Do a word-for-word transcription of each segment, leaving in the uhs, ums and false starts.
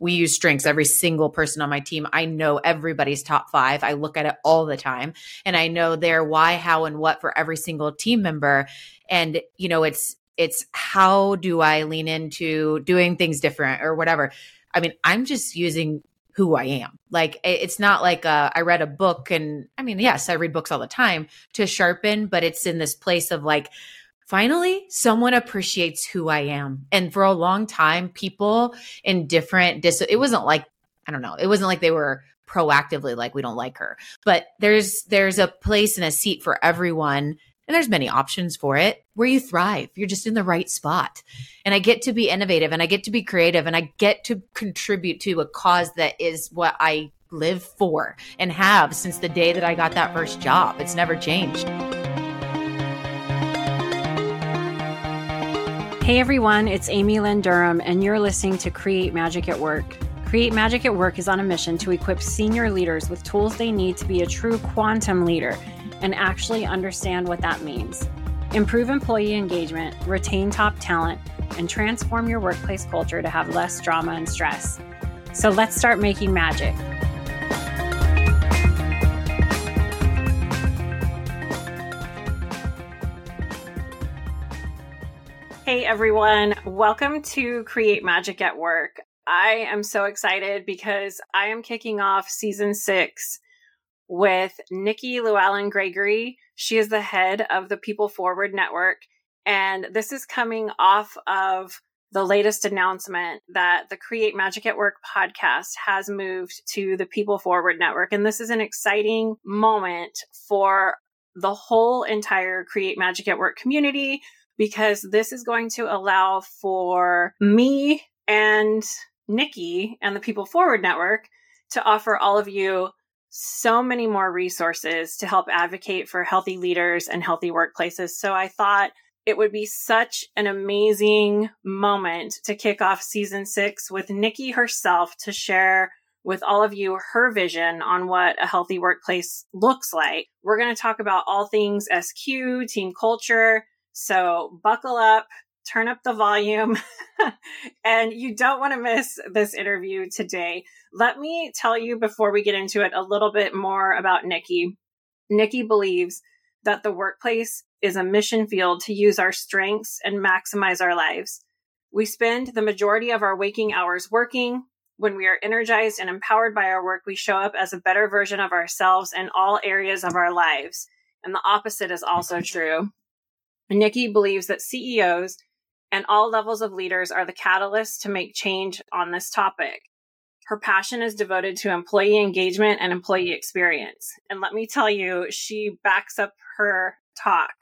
we use strengths. Every single person on my team, I know everybody's top five. I look at it all the time and I know their why, how, and what for every single team member. And, you know, it's, it's how do I lean into doing things different or whatever. I mean, I'm just using who I am. Like, it's not like uh, I read a book and I mean, yes, I read books all the time to sharpen, but it's in this place of like, finally, someone appreciates who I am. And for a long time, people in different, dis- it wasn't like, I don't know, it wasn't like they were proactively like, we don't like her, but there's, there's a place and a seat for everyone. And there's many options for it where you thrive. You're just in the right spot. And I get to be innovative and I get to be creative and I get to contribute to a cause that is what I live for and have since the day that I got that first job. It's never changed. Hey everyone, it's Amy Lynn Durham, and you're listening to Create Magic at Work. Create Magic at Work is on a mission to equip senior leaders with tools they need to be a true quantum leader and actually understand what that means. Improve employee engagement, retain top talent, and transform your workplace culture to have less drama and stress. So let's start making magic. Hey everyone, welcome to Create Magic at Work. I am so excited because I am kicking off season six with Nikki Llewellyn Gregory. She is the head of the People Forward Network, and this is coming off of the latest announcement that the Create Magic at Work podcast has moved to the People Forward Network. And this is an exciting moment for the whole entire Create Magic at Work community, because this is going to allow for me and Nikki and the People Forward Network to offer all of you so many more resources to help advocate for healthy leaders and healthy workplaces. So I thought it would be such an amazing moment to kick off season six with Nikki herself to share with all of you her vision on what a healthy workplace looks like. We're going to talk about all things S Q, team culture. So buckle up, turn up the volume, and you don't want to miss this interview today. Let me tell you before we get into it a little bit more about Nikki. Nikki believes that the workplace is a mission field to use our strengths and maximize our lives. We spend the majority of our waking hours working. When we are energized and empowered by our work, we show up as a better version of ourselves in all areas of our lives. And the opposite is also true. Nikki believes that C E Os and all levels of leaders are the catalyst to make change on this topic. Her passion is devoted to employee engagement and employee experience. And let me tell you, she backs up her talk.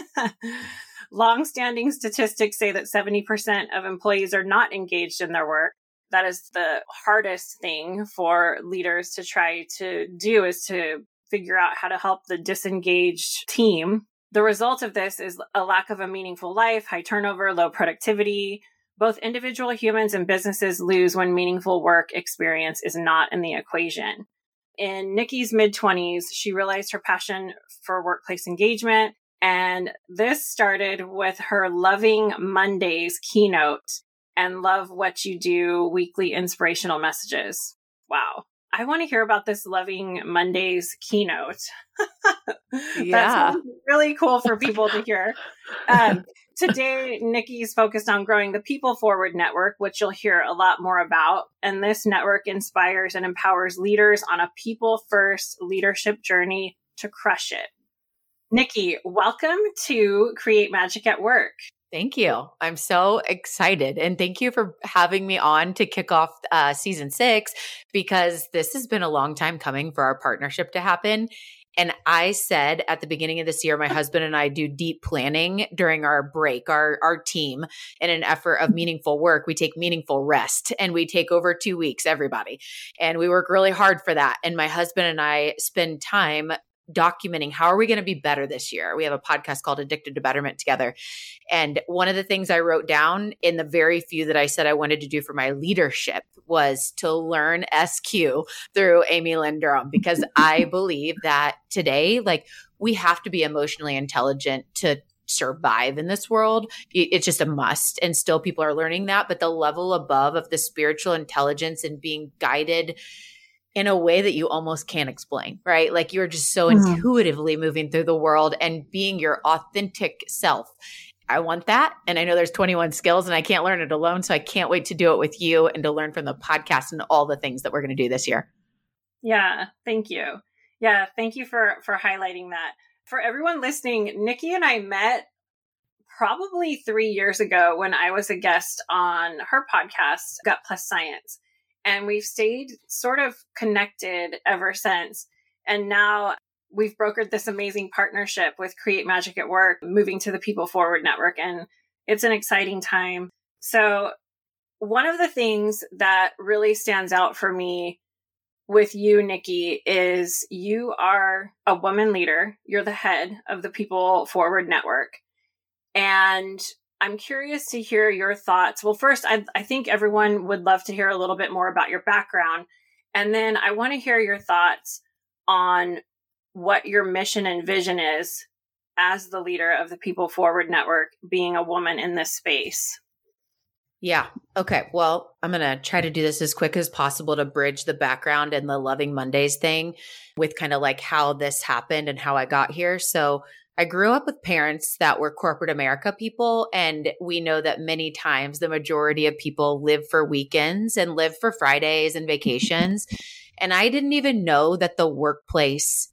Long-standing statistics say that seventy percent of employees are not engaged in their work. That is the hardest thing for leaders to try to do, is to figure out how to help the disengaged team. The result of this is a lack of a meaningful life, high turnover, low productivity. Both individual humans and businesses lose when meaningful work experience is not in the equation. In Nikki's mid-twenties, she realized her passion for workplace engagement, and this started with her Loving Mondays keynote and Love What You Do weekly inspirational messages. Wow. I want to hear about this Loving Mondays keynote. Yeah. That's really cool for people to hear. Um, today, Nikki's focused on growing the People Forward Network, which you'll hear a lot more about. And this network inspires and empowers leaders on a people-first leadership journey to crush it. Nikki, welcome to Create Magic at Work. Thank you. I'm so excited. And thank you for having me on to kick off uh, season six, because this has been a long time coming for our partnership to happen. And I said at the beginning of this year, my husband and I do deep planning during our break, our, our team, in an effort of meaningful work. We take meaningful rest and we take over two weeks, everybody. And we work really hard for that. And my husband and I spend time documenting how are we going to be better this year. We have a podcast called Addicted to Betterment together. And one of the things I wrote down in the very few that I said I wanted to do for my leadership was to learn S Q through Amy Lynn Durham, because I believe that today, like, we have to be emotionally intelligent to survive in this world. It's just a must. And still people are learning that. But the level above of the spiritual intelligence and being guided in a way that you almost can't explain, right? Like you're just so mm-hmm. intuitively moving through the world and being your authentic self. I want that. And I know there's twenty-one skills and I can't learn it alone. So I can't wait to do it with you and to learn from the podcast and all the things that we're going to do this year. Yeah. Thank you. Yeah. Thank you for, for highlighting that. For everyone listening, Nikki and I met probably three years ago when I was a guest on her podcast, Gut Plus Science. And we've stayed sort of connected ever since. And now we've brokered this amazing partnership with Create Magic at Work, moving to the People Forward Network. And it's an exciting time. So one of the things that really stands out for me with you, Nikki, is you are a woman leader. You're the head of the People Forward Network. And I'm curious to hear your thoughts. Well, first, I, I think everyone would love to hear a little bit more about your background. And then I want to hear your thoughts on what your mission and vision is as the leader of the People Forward Network, being a woman in this space. Yeah. Okay. Well, I'm going to try to do this as quick as possible to bridge the background and the Loving Mondays thing with kind of like how this happened and how I got here. So I grew up with parents that were corporate America people. And we know that many times the majority of people live for weekends and live for Fridays and vacations. And I didn't even know that the workplace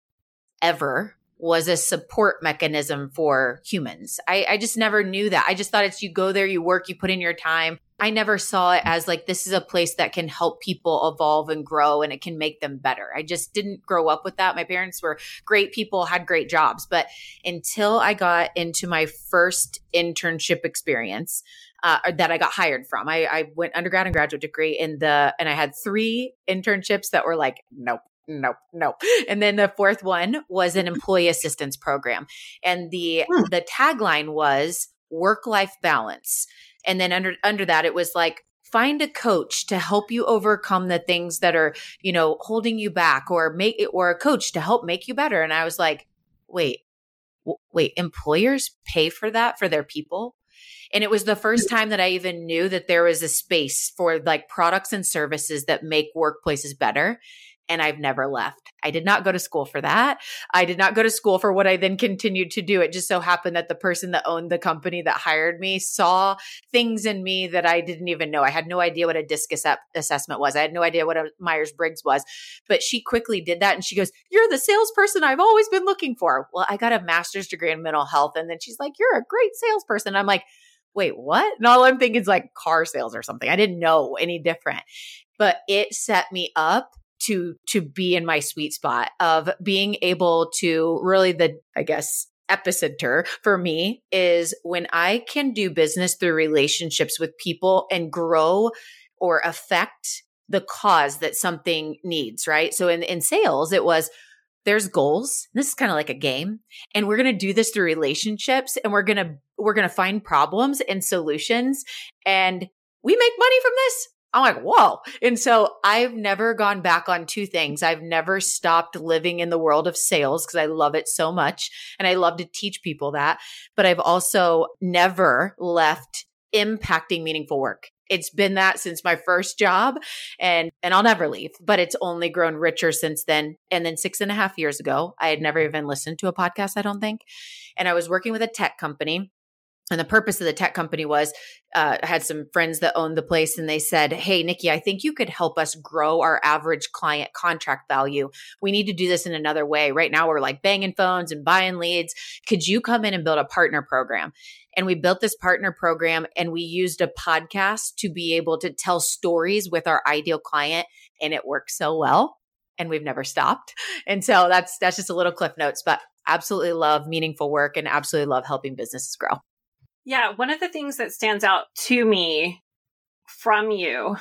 ever was a support mechanism for humans. I, I just never knew that. I just thought it's you go there, you work, you put in your time. I never saw it as like, this is a place that can help people evolve and grow and it can make them better. I just didn't grow up with that. My parents were great people, had great jobs. But until I got into my first internship experience, uh, that I got hired from, I, I went undergrad and graduate degree in the, and I had three internships that were like, nope. Nope, nope. And then the fourth one was an employee assistance program. And the hmm. the tagline was work-life balance. And then under under that, it was like, find a coach to help you overcome the things that are, you know, holding you back, or make it, or a coach to help make you better. And I was like, wait, w- wait, employers pay for that for their people? And it was the first time that I even knew that there was a space for like products and services that make workplaces better. And I've never left. I did not go to school for that. I did not go to school for what I then continued to do. It just so happened that the person that owned the company that hired me saw things in me that I didn't even know. I had no idea what a DISC assessment was. I had no idea what a Myers-Briggs was. But she quickly did that. And she goes, "You're the salesperson I've always been looking for." Well, I got a master's degree in mental health. And then she's like, "You're a great salesperson." I'm like, wait, what? And all I'm thinking is like car sales or something. I didn't know any different. But it set me up to to be in my sweet spot of being able to really the, I guess, epicenter for me is when I can do business through relationships with people and grow or affect the cause that something needs, right? So in, in sales, it was, there's goals. This is kind of like a game. And we're going to do this through relationships, and we're going to, we're going to find problems and solutions, and we make money from this. I'm like, whoa. And so I've never gone back on two things. I've never stopped living in the world of sales because I love it so much. And I love to teach people that. But I've also never left impacting meaningful work. It's been that since my first job, and, and I'll never leave, but it's only grown richer since then. And then six and a half years ago, I had never even listened to a podcast, I don't think. And I was working with a tech company. And the purpose of the tech company was, uh, I had some friends that owned the place, and they said, "Hey, Nikki, I think you could help us grow our average client contract value. We need to do this in another way. Right now, we're like banging phones and buying leads. Could you come in and build a partner program?" And we built this partner program, and we used a podcast to be able to tell stories with our ideal client, and it worked so well. And we've never stopped. And so that's that's just a little cliff notes, but absolutely love meaningful work and absolutely love helping businesses grow. Yeah, one of the things that stands out to me from you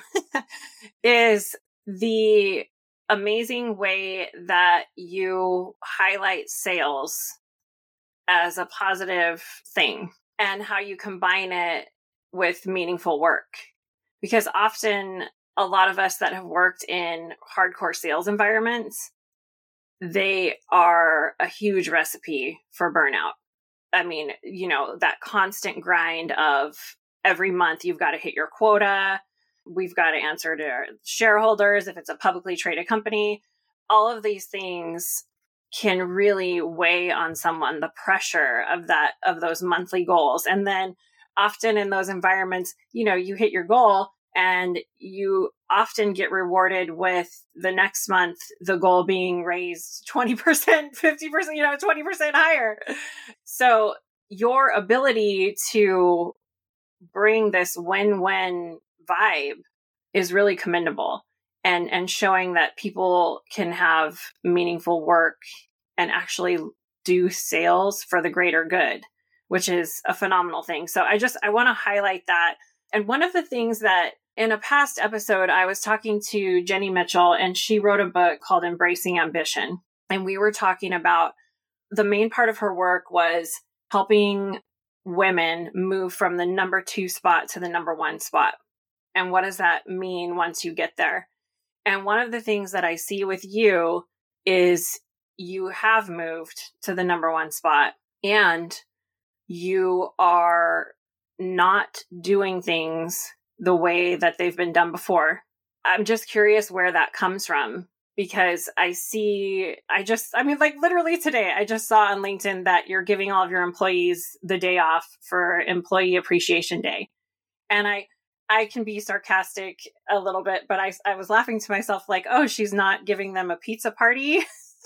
is the amazing way that you highlight sales as a positive thing and how you combine it with meaningful work. Because often a lot of us that have worked in hardcore sales environments, they are a huge recipe for burnout. I mean, you know, that constant grind of every month you've got to hit your quota. We've got to answer to our shareholders if it's a publicly traded company. All of these things can really weigh on someone, the pressure of that, of those monthly goals. And then often in those environments, you know, you hit your goal and you often get rewarded with the next month, the goal being raised twenty percent, fifty percent, you know, twenty percent higher. So your ability to bring this win-win vibe is really commendable, and, and showing that people can have meaningful work and actually do sales for the greater good, which is a phenomenal thing. So I just, I want to highlight that. And one of the things that in a past episode, I was talking to Jenny Mitchell, and she wrote a book called Embracing Ambition. And we were talking about the main part of her work was helping women move from the number two spot to the number one spot. And what does that mean once you get there? And one of the things that I see with you is you have moved to the number one spot, and you are not doing things the way that they've been done before. I'm just curious where that comes from, because I see, I just, I mean, like literally today, I just saw on LinkedIn that you're giving all of your employees the day off for Employee Appreciation Day. And I, I can be sarcastic a little bit, but I, I was laughing to myself like, oh, she's not giving them a pizza party.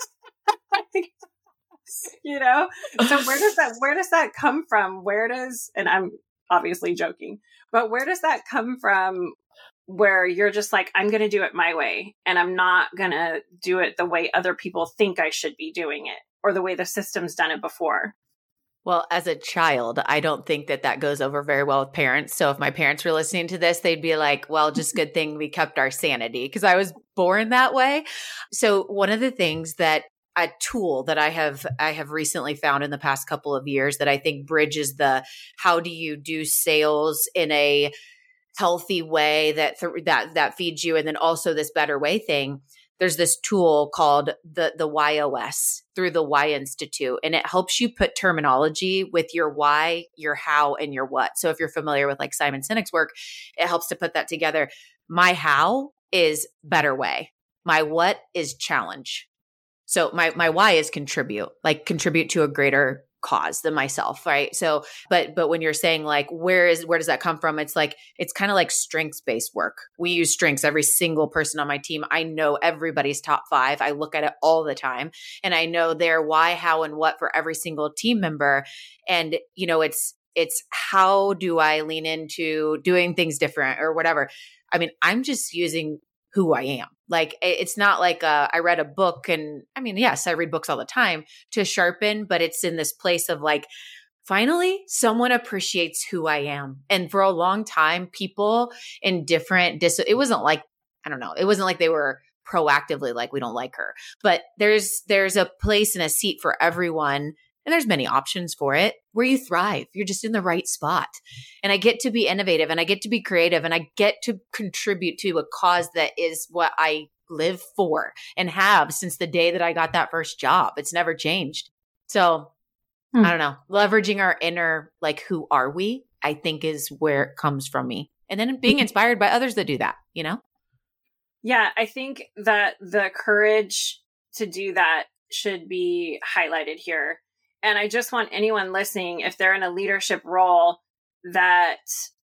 You know, so where does that, where does that come from? Where does, and I'm obviously joking, but where does that come from where you're just like, I'm going to do it my way, and I'm not going to do it the way other people think I should be doing it, or the way the system's done it before? Well, as a child, I don't think that that goes over very well with parents. So if my parents were listening to this, they'd be like, well, just good thing we kept our sanity, because I was born that way. So one of the things that a tool that I have I have recently found in the past couple of years that I think bridges the how do you do sales in a healthy way that th- that that feeds you, and then also this better way thing. There's this tool called the the Y O S through the Y Institute, and it helps you put terminology with your why, your how, and your what. So if you're familiar with like Simon Sinek's work, it helps to put that together. My how is better way. My what is challenge. So my my why is contribute, like contribute to a greater cause than myself, right? So, but but when you're saying like, where is where does that come from? It's like it's kind of like strengths based work. We use strengths. Every single person on my team, I know everybody's top five. I look at it all the time, and I know their why, how, and what for every single team member. And you know, it's it's how do I lean into doing things different or whatever. I mean, I'm just using who I am. Like, it's not like uh, I read a book, and I mean, yes, I read books all the time to sharpen, but it's in this place of like, finally, someone appreciates who I am. And for a long time, people in different, dis- it wasn't like, I don't know, it wasn't like they were proactively like, we don't like her, but there's, there's a place and a seat for everyone. And there's many options for it where you thrive. You're just in the right spot. And I get to be innovative, and I get to be creative, and I get to contribute to a cause that is what I live for and have since the day that I got that first job. It's never changed. So hmm. I don't know, leveraging our inner, like, who are we, I think is where it comes from me. And then being inspired by others that do that, you know? Yeah, I think that the courage to do that should be highlighted here. And I just want anyone listening, if they're in a leadership role, that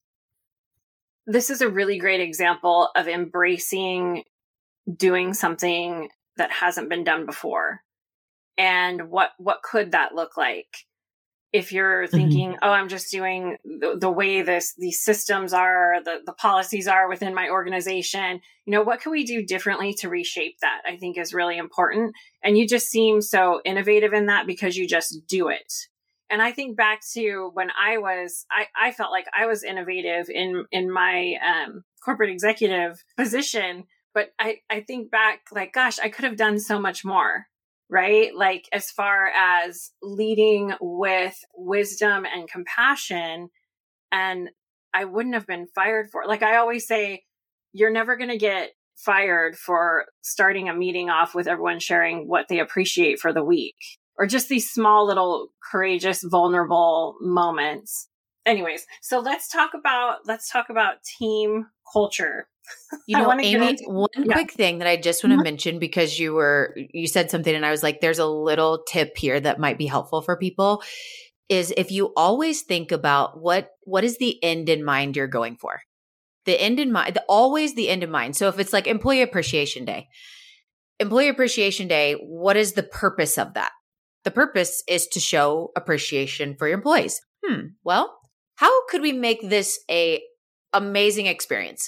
this is a really great example of embracing doing something that hasn't been done before. And what, what could that look like? If you're thinking, mm-hmm. oh, I'm just doing the, the way this, these systems are, the, the policies are within my organization, you know, what can we do differently to reshape that? I think is really important. And you just seem so innovative in that because you just do it. And I think back to when I was, I, I felt like I was innovative in, in my um, corporate executive position. But I, I think back like, gosh, I could have done so much more. Right? Like as far as leading with wisdom and compassion, and I wouldn't have been fired for it. Like I always say, you're never going to get fired for starting a meeting off with everyone sharing what they appreciate for the week. or just these small little courageous, vulnerable moments. Anyways, so let's talk about, let's talk about team culture. You know, Amy, one yeah. quick thing that I just want to mm-hmm. mention, because you were, you said something and I was like, there's a little tip here that might be helpful for people, is if you always think about what, what is the end in mind you're going for? The end in mind, the, always the end in mind. So if it's like Employee Appreciation Day, Employee Appreciation Day, what is the purpose of that? The purpose is to show appreciation for your employees. Hmm. Well, how could we make this a amazing experience?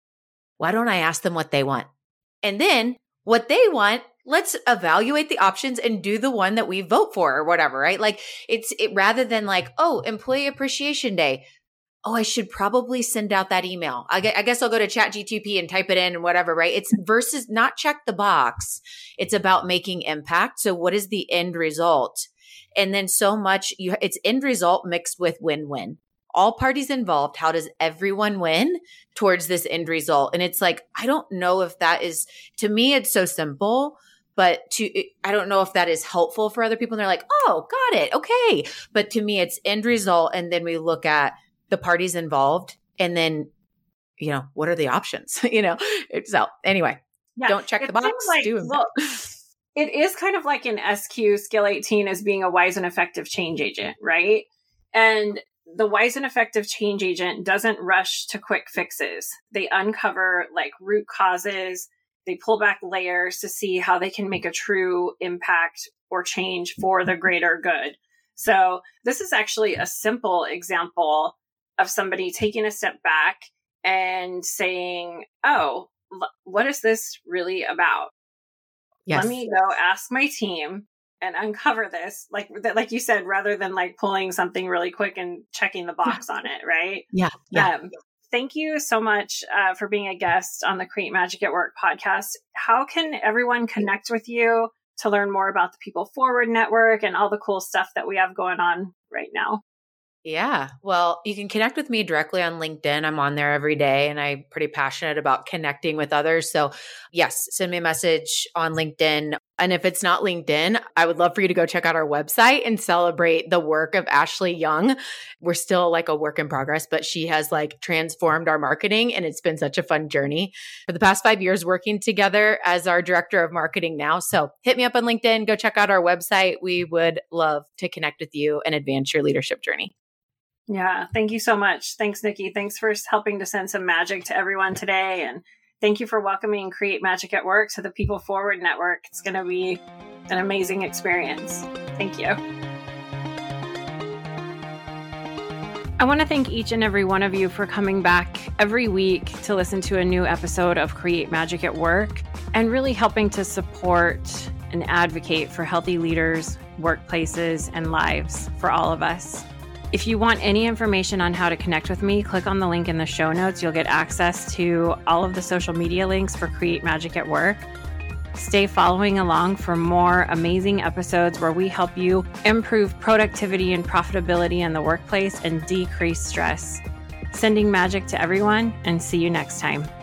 Why don't I ask them what they want? And then what they want, let's evaluate the options and do the one that we vote for or whatever, right? Like it's it rather than like, oh, Employee Appreciation Day. Oh, I should probably send out that email. I guess I'll go to ChatGPT and type it in and whatever, right? It's versus not check the box. It's about making impact. So what is the end result? And then so much, you, it's end result mixed with win-win. All parties involved, how does everyone win towards this end result? And it's like, I don't know if that is, to me, it's so simple, but to, I don't know if that is helpful for other people. And they're like, oh, got it. Okay. But to me, it's end result. And then we look at the parties involved and then, you know, what are the options? you know, so anyway, yeah, don't check the box. Like, do well, it is kind of like an S Q Skill eighteen as being a wise and effective change agent, right? And the wise and effective change agent doesn't rush to quick fixes. They uncover like root causes. They pull back layers to see how they can make a true impact or change for the greater good. So this is actually a simple example of somebody taking a step back and saying, oh, l- what is this really about? Yes. Let me go ask my team and uncover this. Like, like you said, rather than like pulling something really quick and checking the box on it. Right. Yeah. Yeah. Um, thank you so much uh, for being a guest on the Create Magic at Work podcast. How can everyone connect with you to learn more about the People Forward Network and all the cool stuff that we have going on right now? Yeah. Well, you can connect with me directly on LinkedIn. I'm on there every day and I'm pretty passionate about connecting with others. So yes, send me a message on LinkedIn. And if it's not LinkedIn, I would love for you to go check out our website and celebrate the work of Ashley Young. We're still like a work in progress, but she has like transformed our marketing and it's been such a fun journey for the past five years working together as our director of marketing now. So hit me up on LinkedIn, go check out our website. We would love to connect with you and advance your leadership journey. Yeah. Thank you so much. Thanks, Nikki. Thanks for helping to send some magic to everyone today. And thank you for welcoming Create Magic at Work to the People Forward Network. It's going to be an amazing experience. Thank you. I want to thank each and every one of you for coming back every week to listen to a new episode of Create Magic at Work and really helping to support and advocate for healthy leaders, workplaces, and lives for all of us. If you want any information on how to connect with me, click on the link in the show notes. You'll get access to all of the social media links for Create Magic at Work. Stay following along for more amazing episodes where we help you improve productivity and profitability in the workplace and decrease stress. Sending magic to everyone, and see you next time.